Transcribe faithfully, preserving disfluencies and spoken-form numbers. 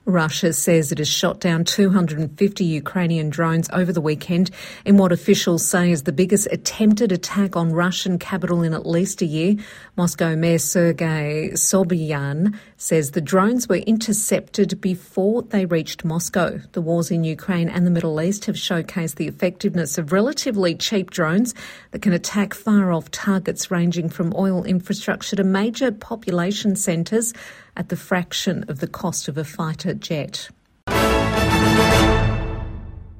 Russia says it has shot down two hundred fifty Ukrainian drones over the weekend in what officials say is the biggest attempted attack on Russian capital in at least a year. Moscow Mayor Sergei Sobyanin says the drones were intercepted before they reached Moscow. The wars in Ukraine and the Middle East have showcased the effectiveness of relatively cheap drones that can attack far-off targets ranging from oil infrastructure to major population centres at the fraction of the cost of a fighter jet.